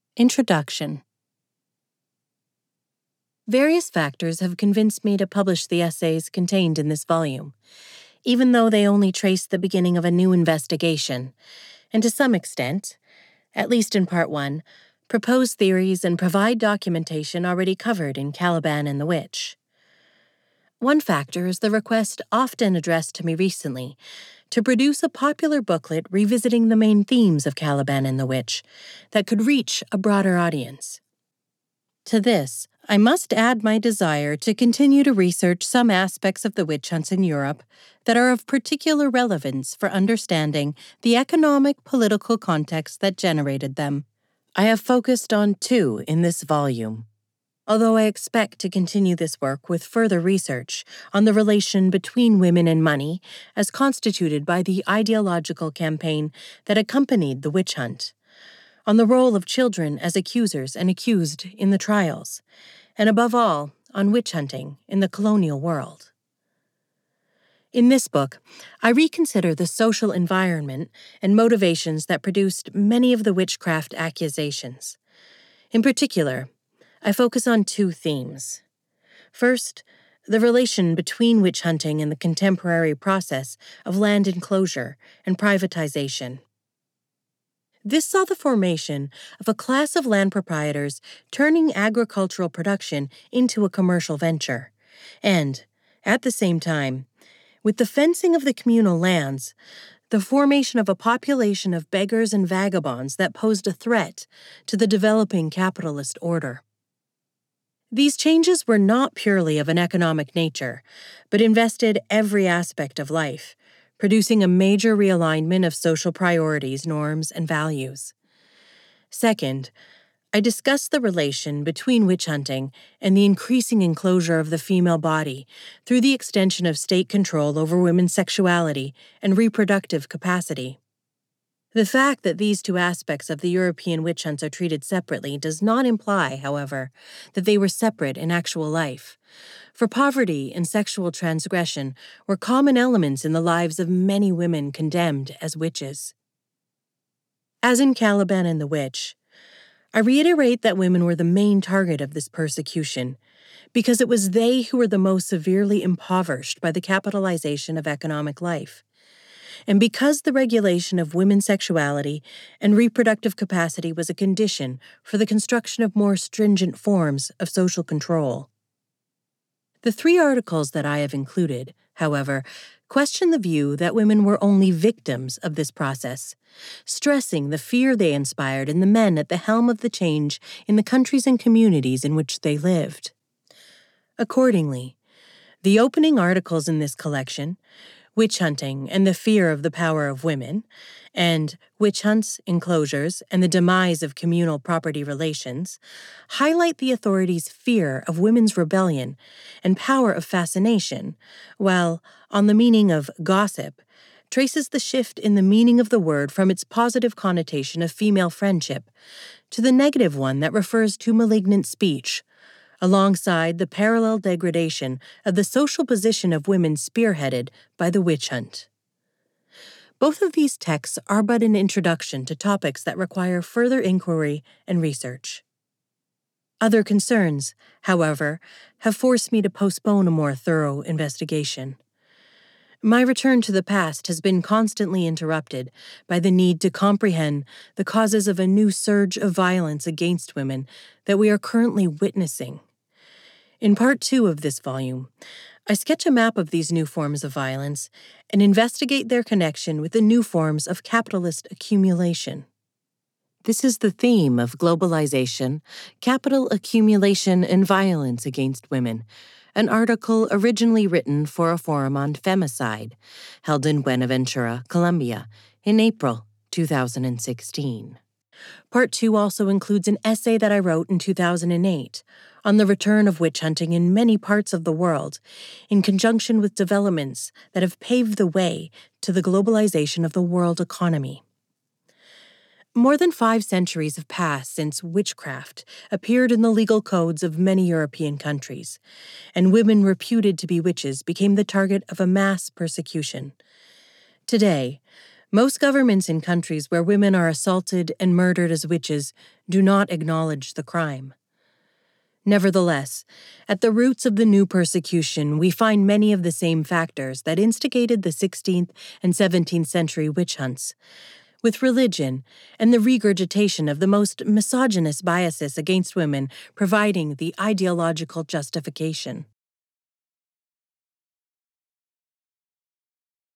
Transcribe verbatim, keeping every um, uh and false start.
Introduction. Various factors have convinced me to publish the essays contained in this volume, even though they only trace the beginning of a new investigation, and to some extent, at least in part one, propose theories and provide documentation already covered in Caliban and the Witch. One factor is the request often addressed to me recently to produce a popular booklet revisiting the main themes of Caliban and the Witch that could reach a broader audience. To this, I must add my desire to continue to research some aspects of the witch hunts in Europe that are of particular relevance for understanding the economic political context that generated them. I have focused on two in this volume, although I expect to continue this work with further research on the relation between women and money as constituted by the ideological campaign that accompanied the witch hunt, on the role of children as accusers and accused in the trials, and above all, on witch hunting in the colonial world. In this book, I reconsider the social environment and motivations that produced many of the witchcraft accusations. In particular, I focus on two themes. First, the relation between witch hunting and the contemporary process of land enclosure and privatization. This saw the formation of a class of land proprietors turning agricultural production into a commercial venture, and, at the same time, with the fencing of the communal lands, the formation of a population of beggars and vagabonds that posed a threat to the developing capitalist order. These changes were not purely of an economic nature, but invested every aspect of life, producing a major realignment of social priorities, norms, and values. Second, I discuss the relation between witch hunting and the increasing enclosure of the female body through the extension of state control over women's sexuality and reproductive capacity. The fact that these two aspects of the European witch hunts are treated separately does not imply, however, that they were separate in actual life, for poverty and sexual transgression were common elements in the lives of many women condemned as witches. As in Caliban and the Witch, I reiterate that women were the main target of this persecution, because it was they who were the most severely impoverished by the capitalization of economic life, and because the regulation of women's sexuality and reproductive capacity was a condition for the construction of more stringent forms of social control. The three articles that I have included, however, question the view that women were only victims of this process, stressing the fear they inspired in the men at the helm of the change in the countries and communities in which they lived. Accordingly, the opening articles in this collection, Witch Hunting and the Fear of the Power of Women, and Witch Hunts, Enclosures, and the Demise of Communal Property Relations, highlight the authorities' fear of women's rebellion and power of fascination, while On the Meaning of Gossip traces the shift in the meaning of the word from its positive connotation of female friendship to the negative one that refers to malignant speech, alongside the parallel degradation of the social position of women spearheaded by the witch hunt. Both of these texts are but an introduction to topics that require further inquiry and research. Other concerns, however, have forced me to postpone a more thorough investigation. My return to the past has been constantly interrupted by the need to comprehend the causes of a new surge of violence against women that we are currently witnessing. In part two of this volume, I sketch a map of these new forms of violence and investigate their connection with the new forms of capitalist accumulation. This is the theme of globalization, capital accumulation, and violence against women, an article originally written for a forum on femicide, held in Buenaventura, Colombia, in April two thousand sixteen. Part two also includes an essay that I wrote in two thousand eight on the return of witch hunting in many parts of the world, in conjunction with developments that have paved the way to the globalization of the world economy. More than five centuries have passed since witchcraft appeared in the legal codes of many European countries, and women reputed to be witches became the target of a mass persecution. Today, Most governments in countries where women are assaulted and murdered as witches do not acknowledge the crime. Nevertheless, at the roots of the new persecution, we find many of the same factors that instigated the sixteenth and seventeenth century witch hunts, with religion and the regurgitation of the most misogynist biases against women providing the ideological justification.